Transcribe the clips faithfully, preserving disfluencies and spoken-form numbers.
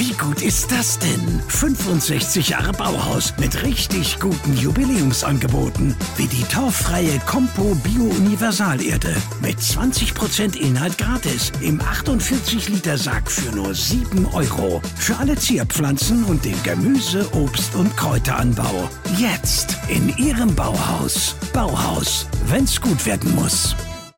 Wie gut ist das denn? fünfundsechzig Jahre Bauhaus mit richtig guten Jubiläumsangeboten. Wie die torffreie Compo Bio Universalerde. Mit zwanzig Prozent Inhalt gratis. Im achtundvierzig Liter Sack für nur sieben Euro. Für alle Zierpflanzen und den Gemüse-, Obst- und Kräuteranbau. Jetzt in Ihrem Bauhaus. Bauhaus, wenn's gut werden muss.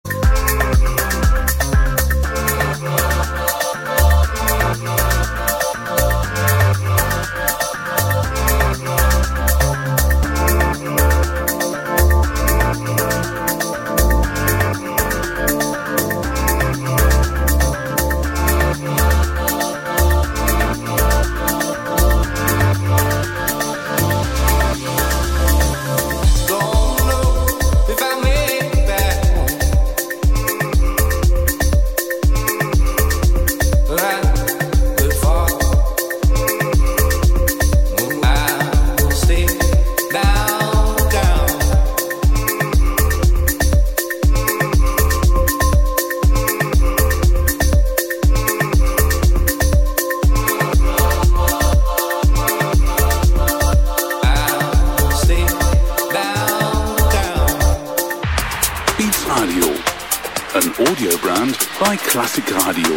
Classic Radio.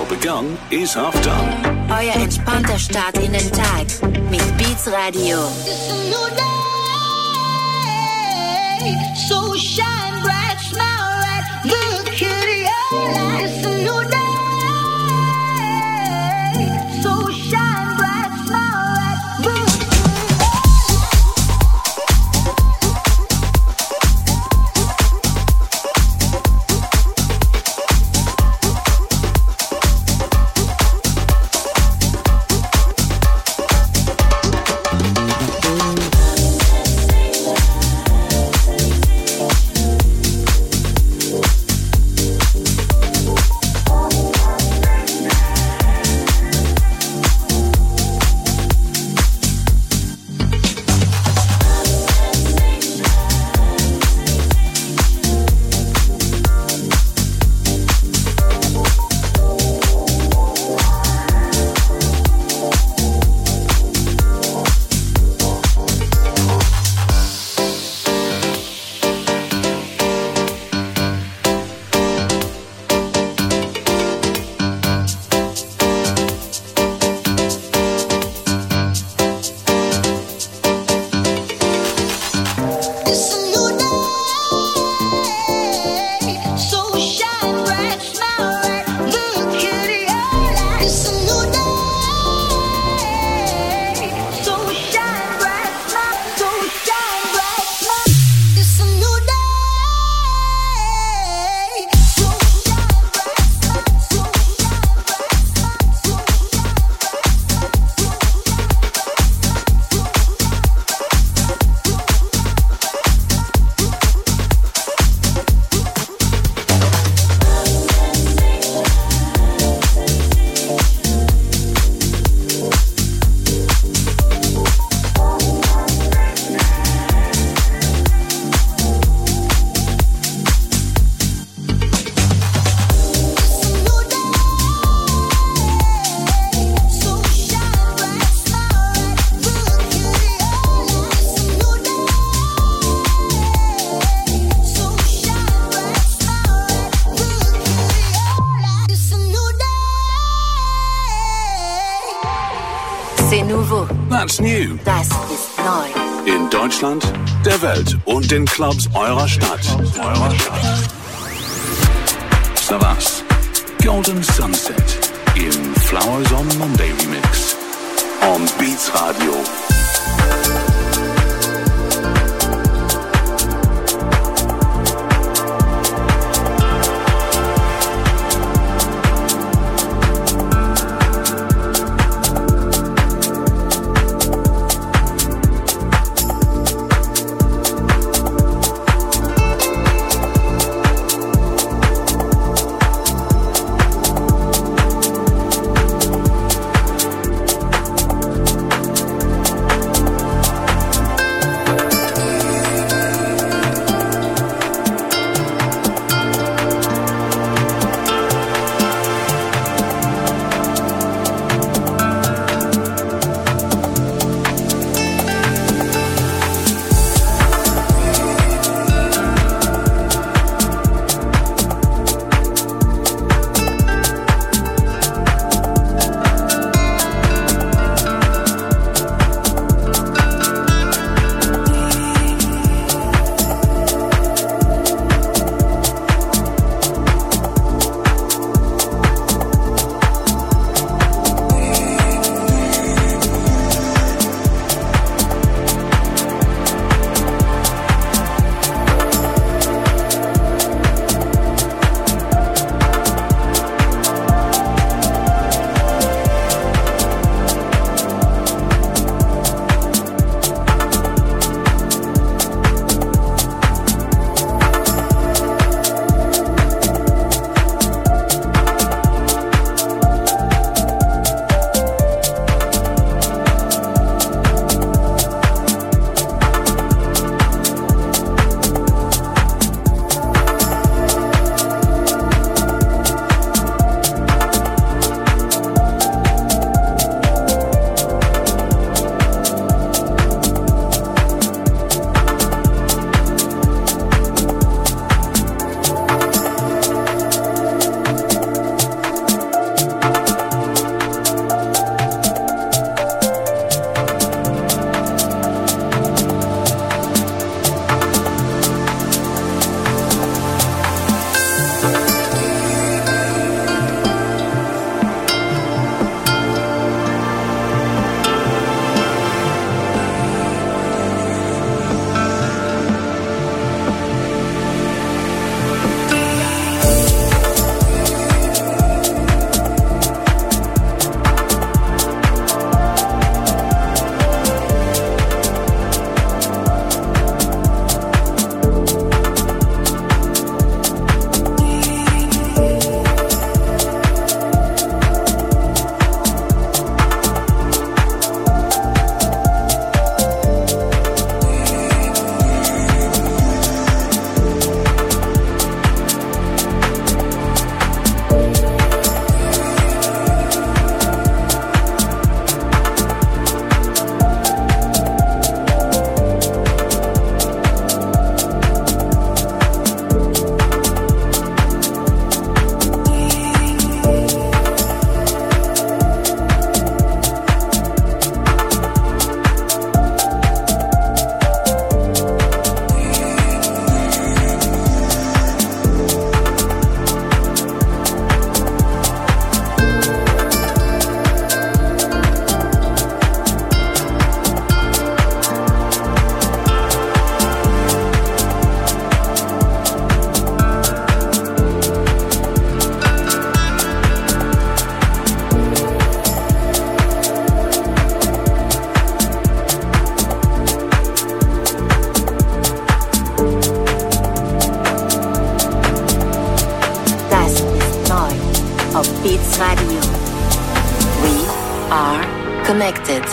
well begun is half done. Euer entspannter Start in den Tag mit Beats Radio. It's a new day, so shine bright, smile right, look at your light. It's a new day, so shine bright, smile right, look. That's new. Das ist neu. In Deutschland, der Welt und den Clubs eurer Stadt. Eurer Stadt. Savas, Golden Sunset im Flowers on Monday Remix on Beats Radio. We are connected.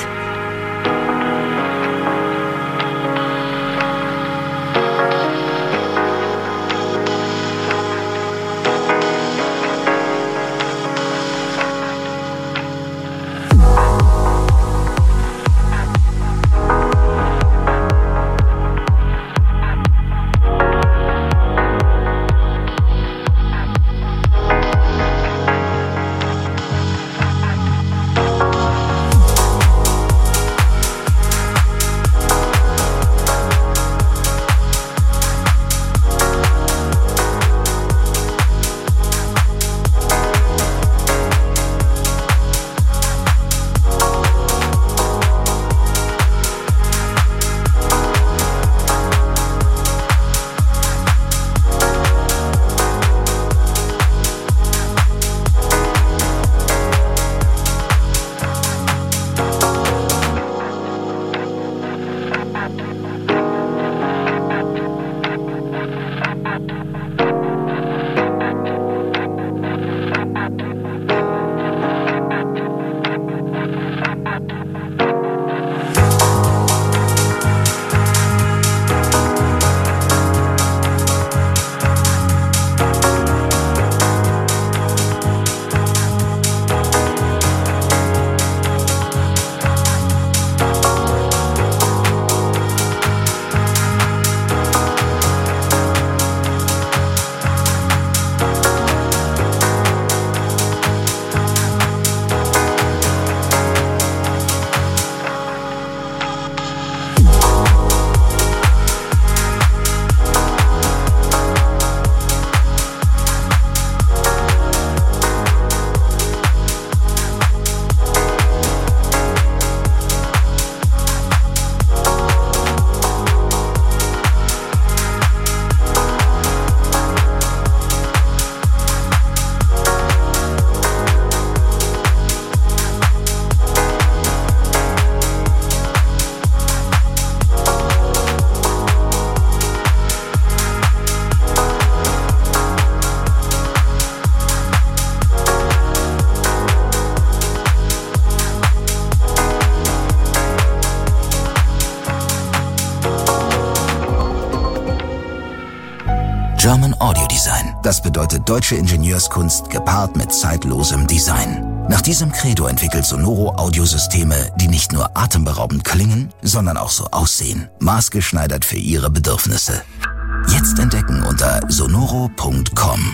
German Audio Design. Das bedeutet deutsche Ingenieurskunst gepaart mit zeitlosem Design. Nach diesem Credo entwickelt Sonoro Audiosysteme, die nicht nur atemberaubend klingen, sondern auch so aussehen. Maßgeschneidert für Ihre Bedürfnisse. Jetzt entdecken unter sonoro punkt com.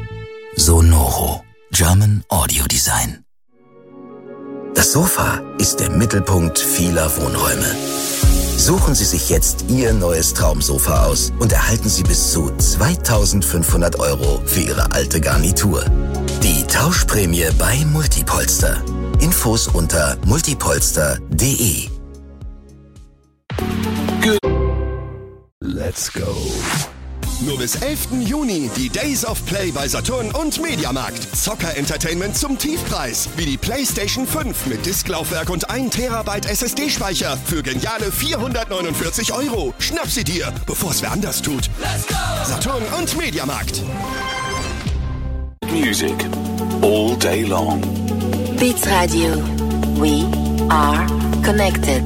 Sonoro. German Audio Design. Das Sofa ist der Mittelpunkt vieler Wohnräume. Suchen Sie sich jetzt Ihr neues Traumsofa aus und erhalten Sie bis zu zweitausendfünfhundert Euro für Ihre alte Garnitur. Die Tauschprämie bei Multipolster. Infos unter multipolster punkt de. Let's go. Nur bis elften Juni die Days of Play bei Saturn und Mediamarkt. Zocker-Entertainment zum Tiefpreis. Wie die PlayStation fünf mit Disklaufwerk und ein Terabyte S S D-Speicher für geniale vierhundertneunundvierzig Euro. Schnapp sie dir, bevor es wer anders tut. Let's go! Saturn und Mediamarkt. Music all day long. Beats Radio. We are connected.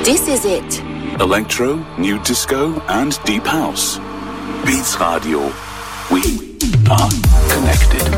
This is it. Electro, new disco, and deep house. Beats Radio. We are connected.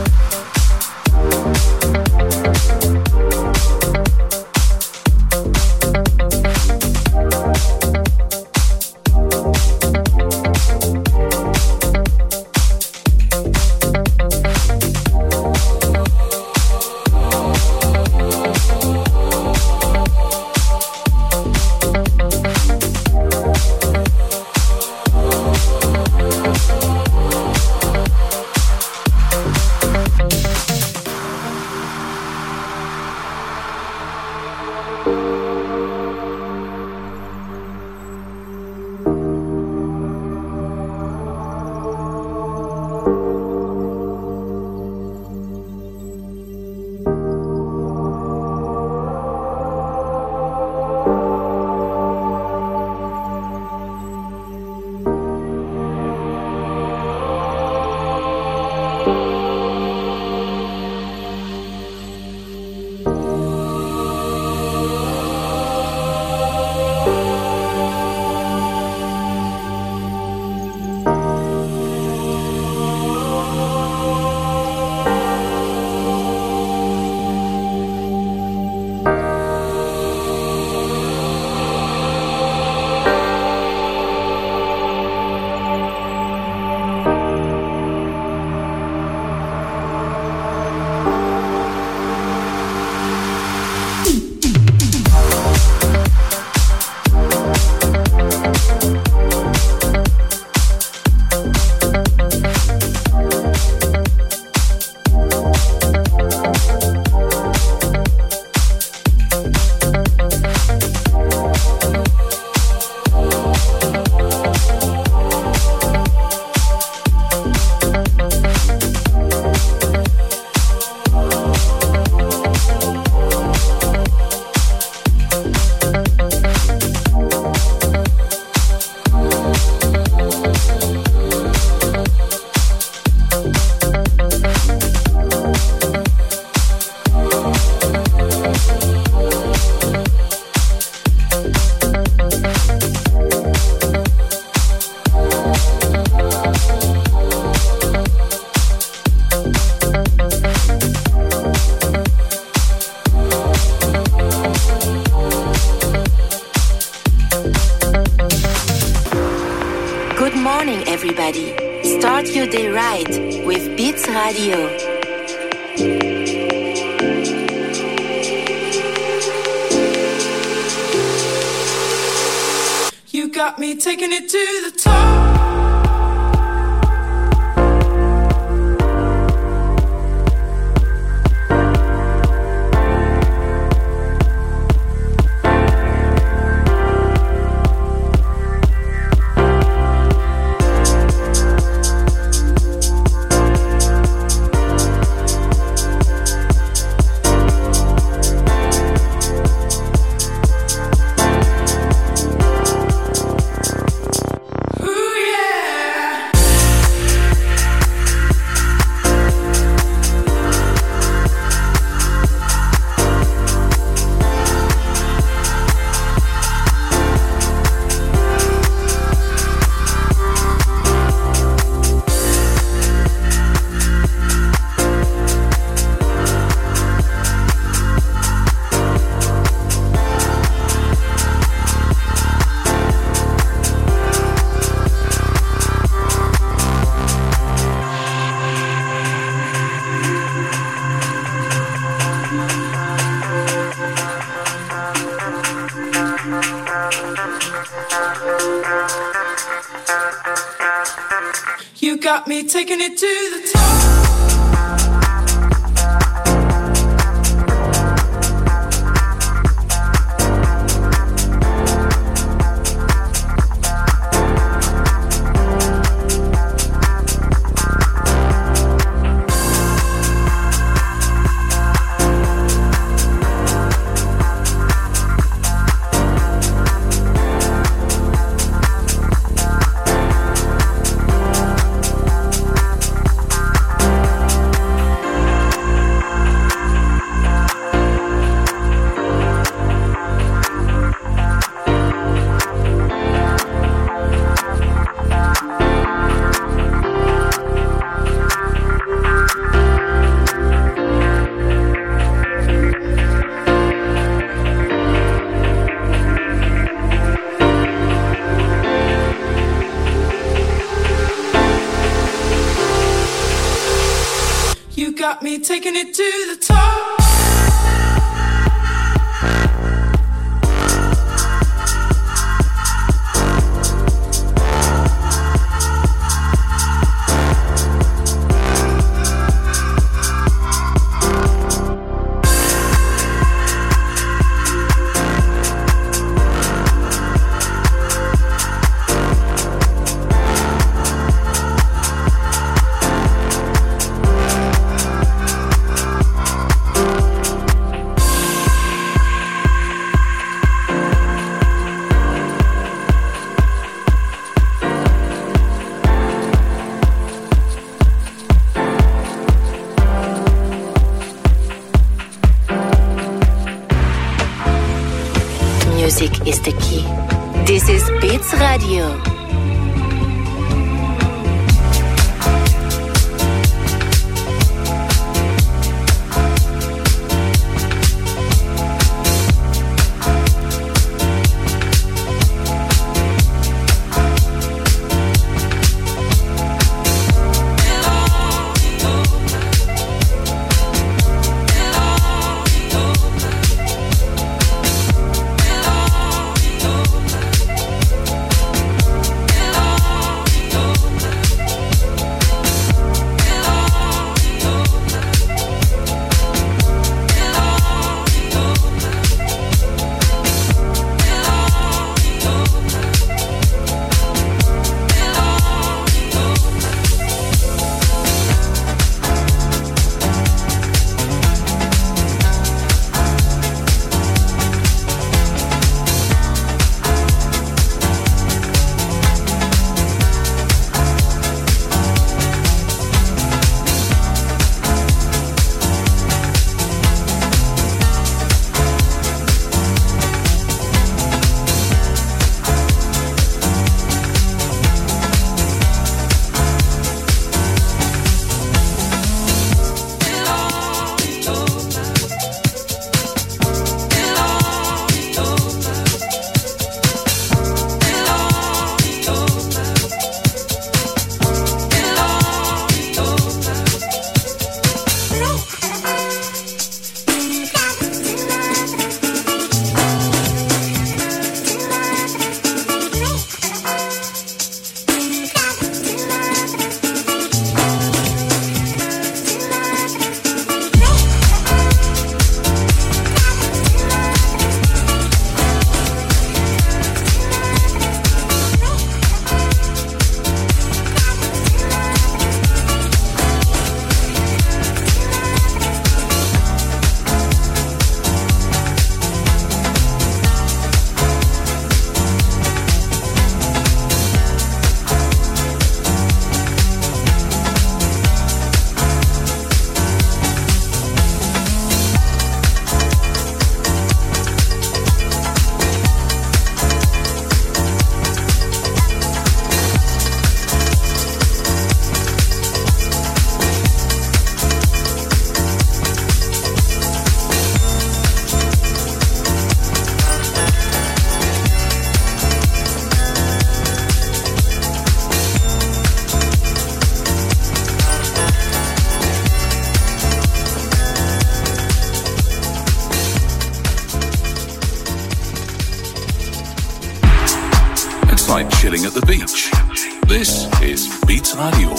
Everybody, start your day right with Beats Radio. You got me taking it to the top. You got me taking it to the top. got me taking it to the top. Music is the key. This is Beats Radio. Like chilling at the beach. This is Beats Radio.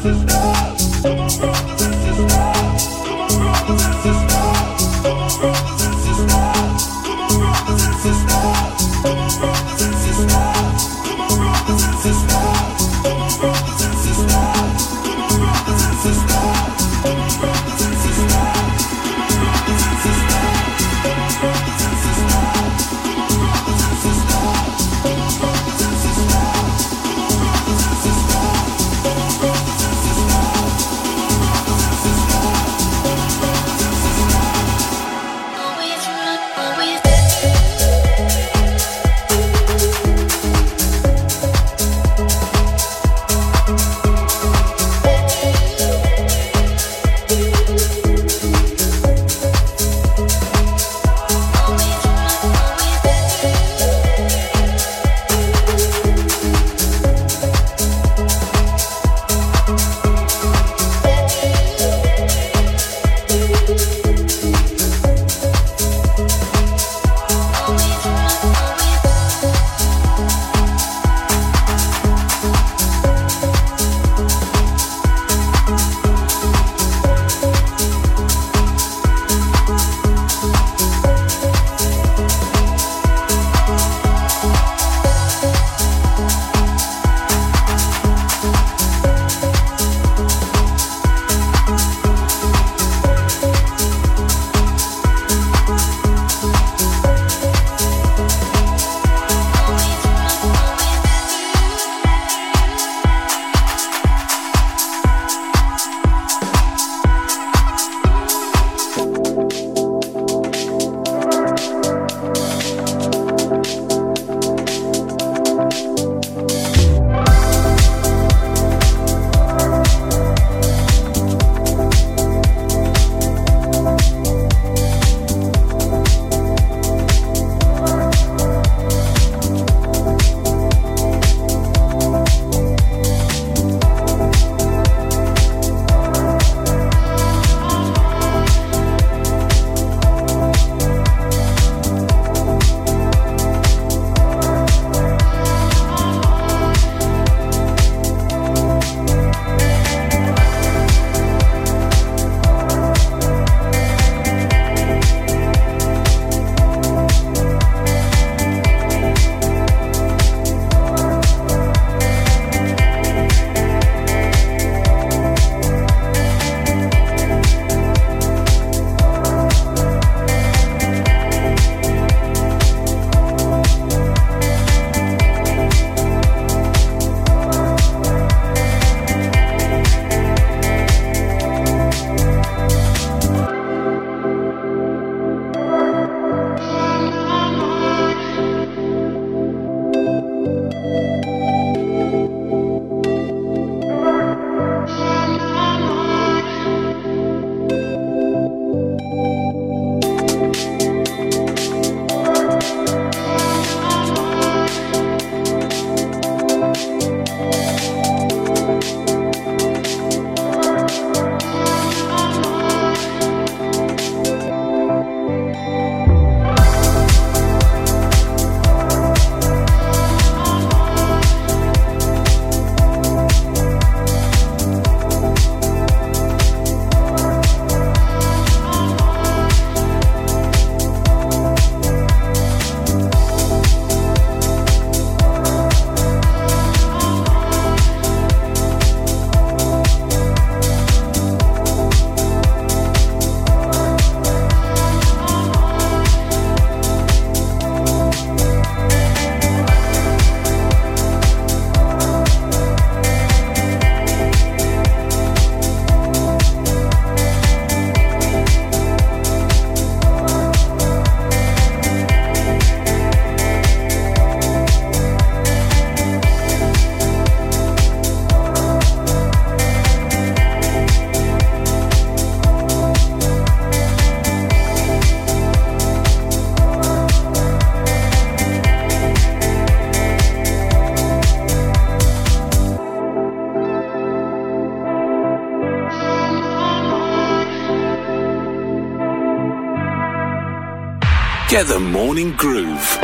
Get the morning groove.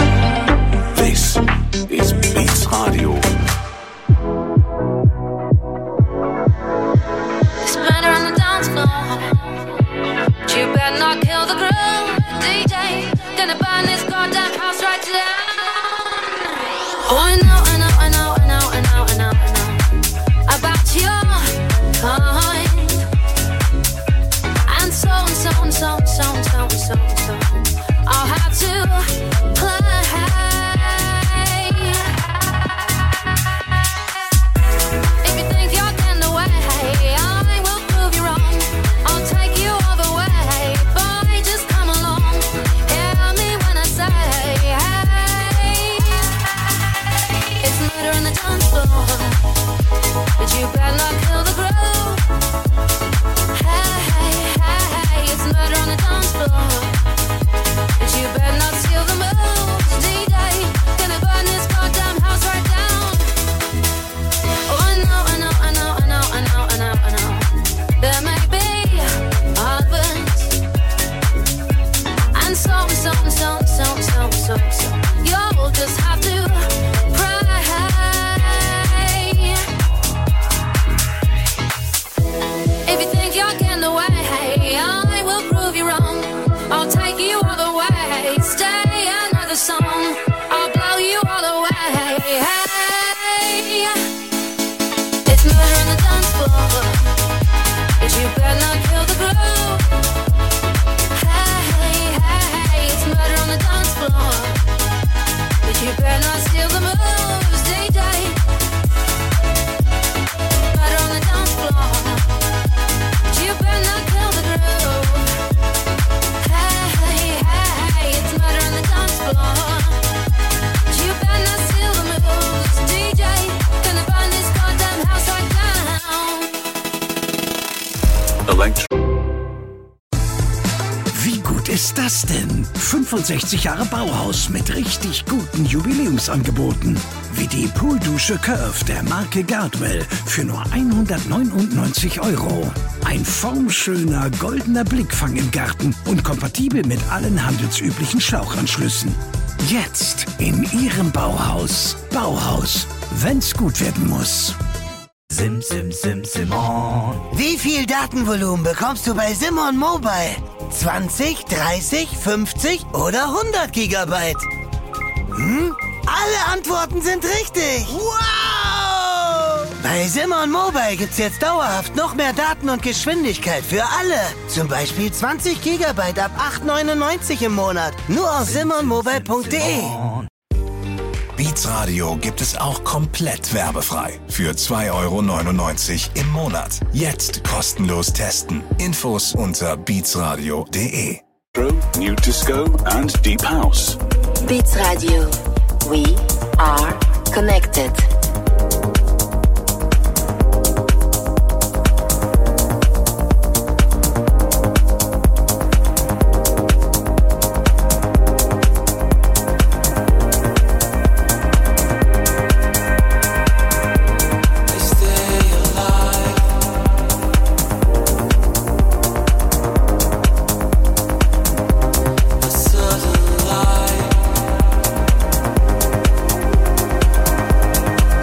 This is Beats Radio. D J, gonna burn this goddamn house right down. Oh, I know, I know, I know, I know, I know, I know, I know about your kind. And so and so and so and so and so and so and so I'll have to play. If you think you're getting away, I will prove you wrong. I'll take you all the way. Boy, just come along. Hear me when I say, hey, it's murder on the dance floor, but you better not kill the groove. Hey, hey, hey, it's murder on the dance floor, but you better not steal the moves. D J, gonna burn this goddamn house right down. Oh, I know, I know, I know, I know, I know, I know, I know. There may be others, and so and so and so and so and so and so and so. You'll just have to pray. If you think you're getting away, I will prove you wrong. I'll take you all the way. Stay another song. I'll blow you all away. Hey, it's murder on the dance floor, but you better not kill the groove. Hey, hey, hey, it's murder on the dance floor, but you better not steal the moves. D J, murder on the dance floor, but you better not kill the groove. Hey, hey, hey, it's murder on the dance floor, but you better not steal the moves. D J, gonna burn this goddamn house right down. Electro. Wie gut ist das denn? fünfundsechzig Jahre Bauhaus mit richtig guten Jubiläumsangeboten. Wie die Pooldusche Curve der Marke Gardwell für nur hundertneunundneunzig Euro. Ein formschöner goldener Blickfang im Garten und kompatibel mit allen handelsüblichen Schlauchanschlüssen. Jetzt in Ihrem Bauhaus. Bauhaus, wenn's gut werden muss. Sim, sim, sim, Simon. Wie viel Datenvolumen bekommst du bei Simon Mobile? zwanzig, dreißig, fünfzig oder hundert Gigabyte? Hm? Alle Antworten sind richtig. Wow! Bei Simon Mobile gibt's jetzt dauerhaft noch mehr Daten und Geschwindigkeit für alle. Zum Beispiel zwanzig Gigabyte ab acht neunundneunzig im Monat. Nur auf simon mobile punkt de. Beats Radio gibt es auch komplett werbefrei. Für zwei Euro neunundneunzig im Monat. Jetzt kostenlos testen. Infos unter beatsradio punkt de. New Disco and Deep House. Beats Radio. We are connected. Sudden light.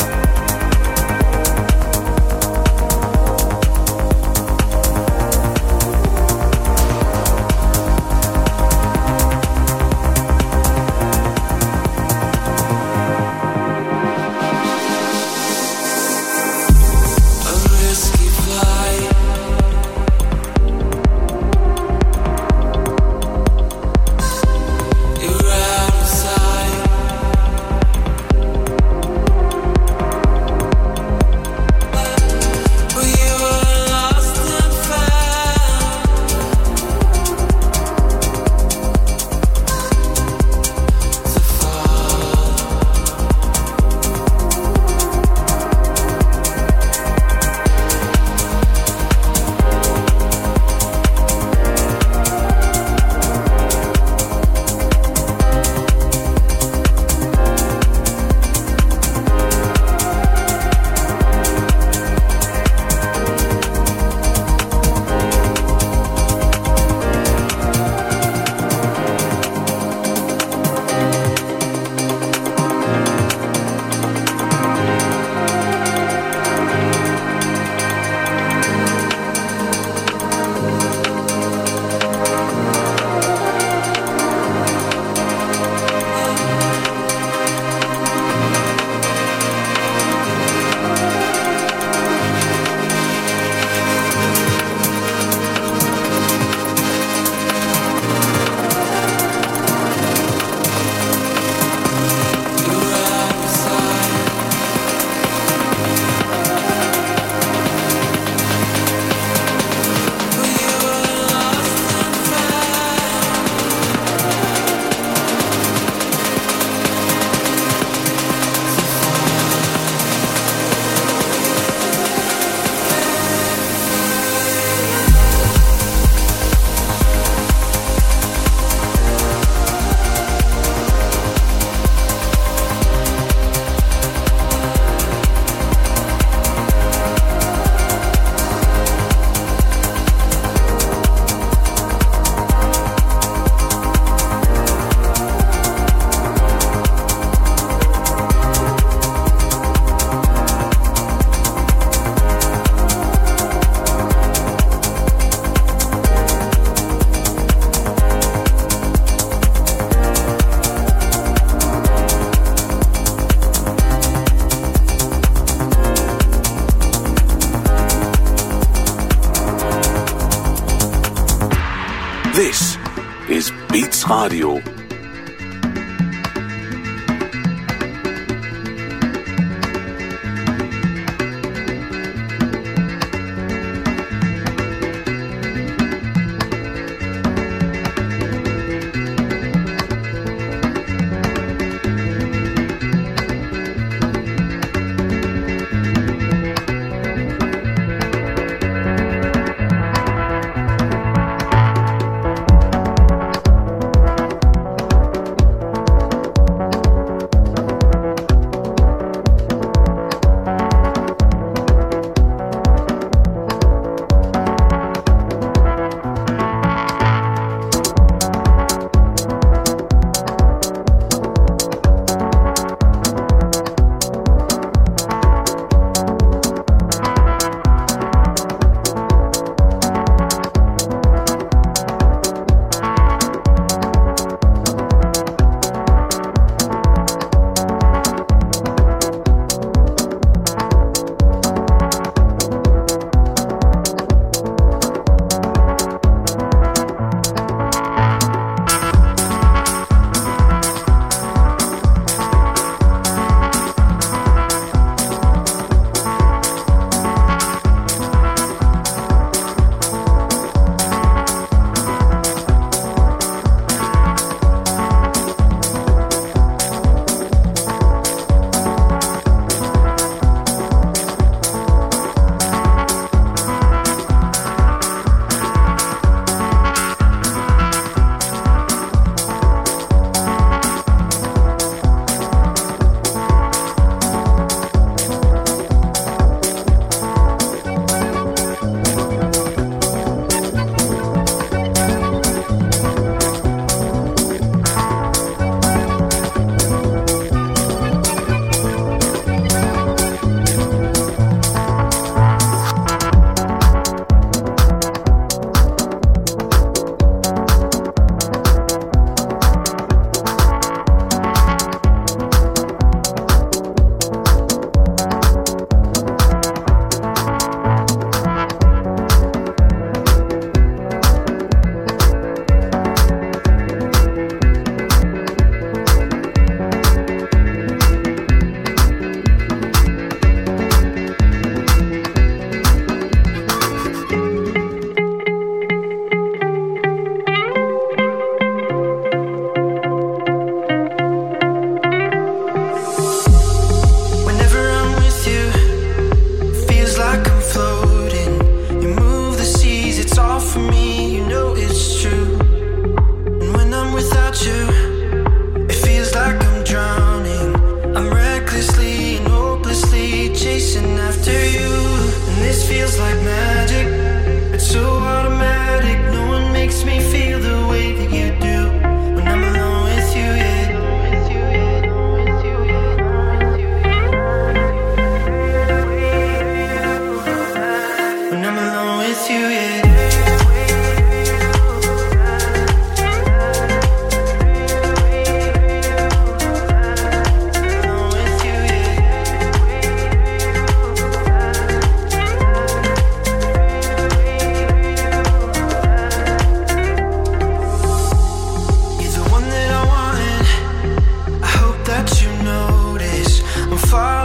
Beats Radio.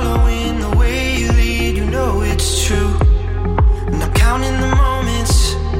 And I'm counting the moments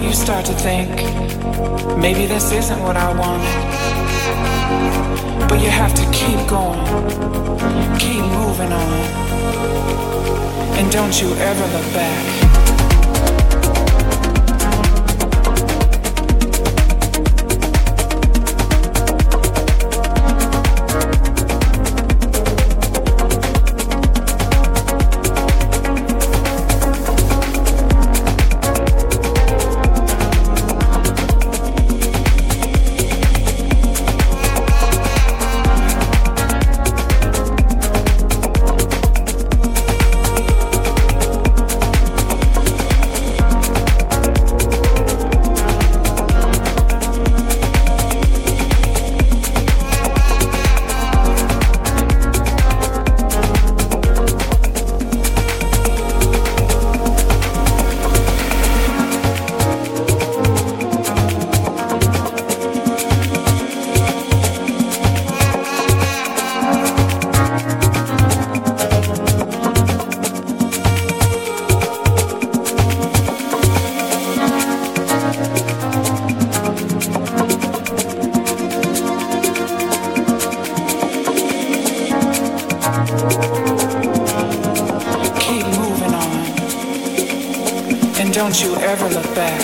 you start to think, maybe this isn't what I want. But you have to keep going, keep moving on, and don't you ever look back. Don't you ever look back.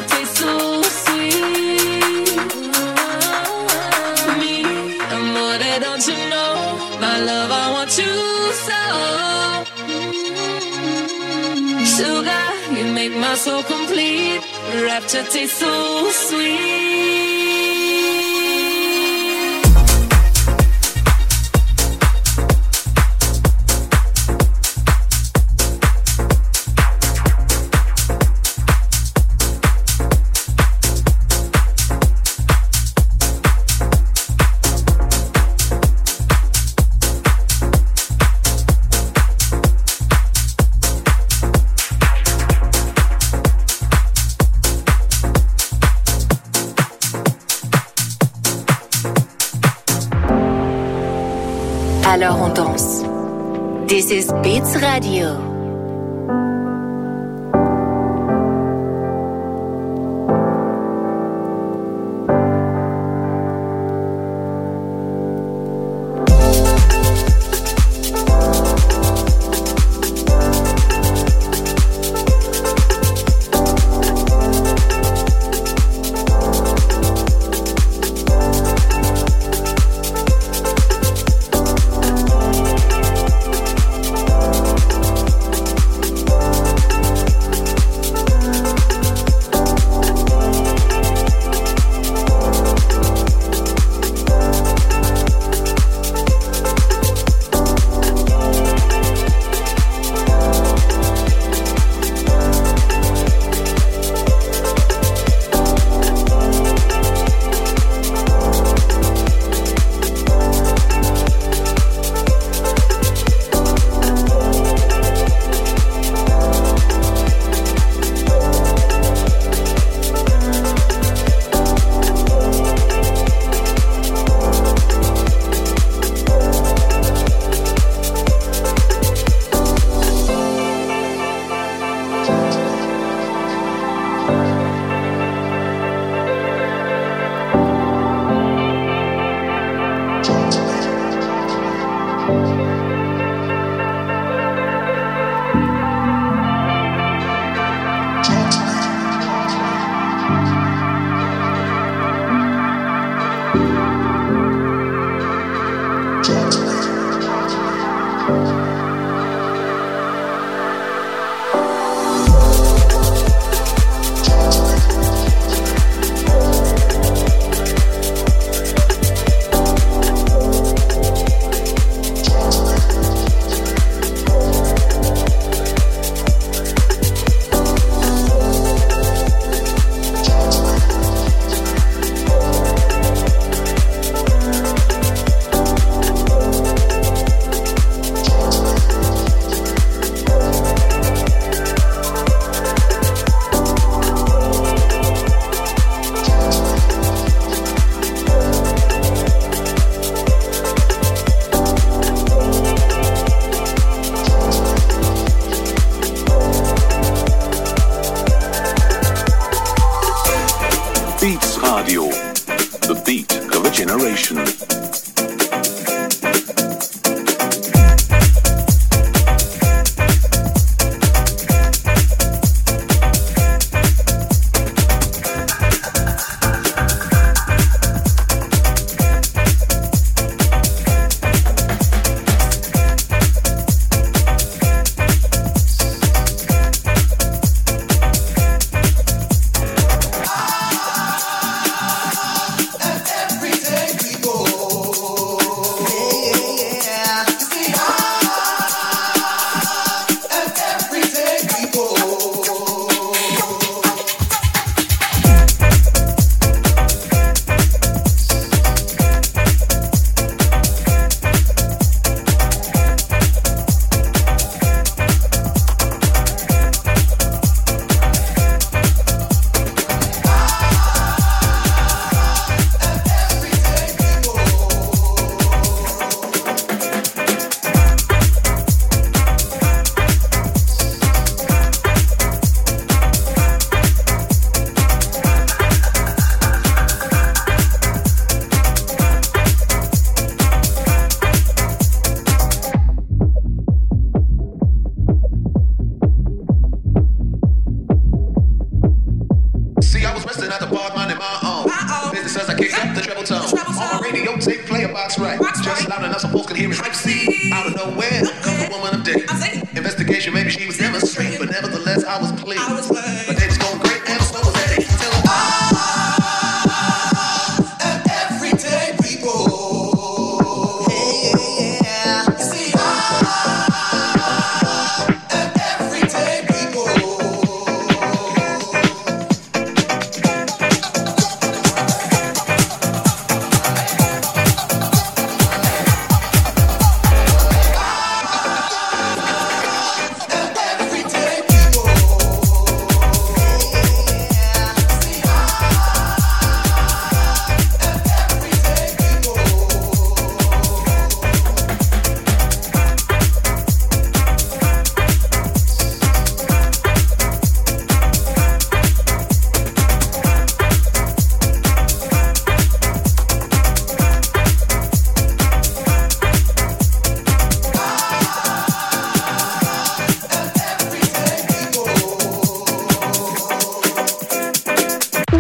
taste so sweet. Me, I'm more than don't you know. My love, I want you so. Sugar, you make my soul complete. Rapture tastes so sweet. Alors on danse. This is Beats Radio. I was resting at the park, minding my own business as I kicked up the treble tone. On my radio tape, play a box right, just loud enough so folks could hear it. See, out of nowhere comes a woman of day. Investigation, maybe she was demonstrating, but nevertheless I was pleased. My day was going great, and so was Eddie. Till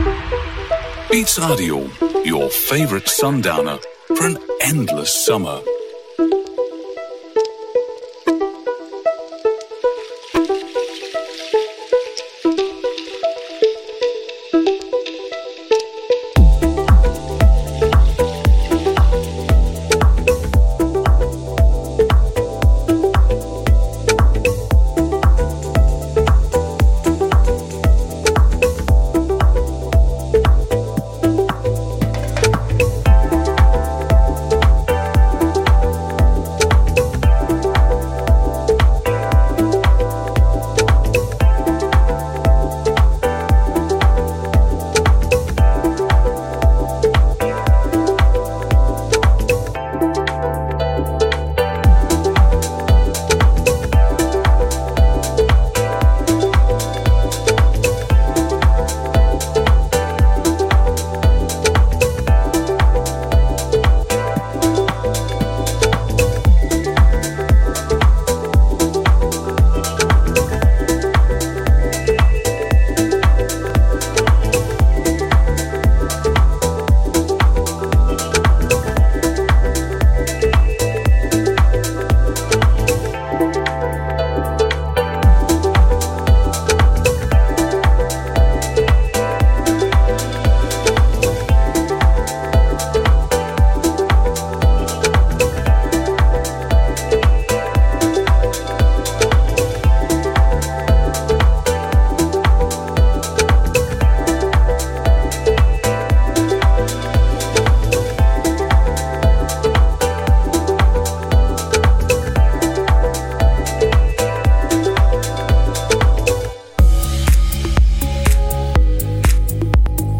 Beats Radio, your favorite sundowner for an endless summer.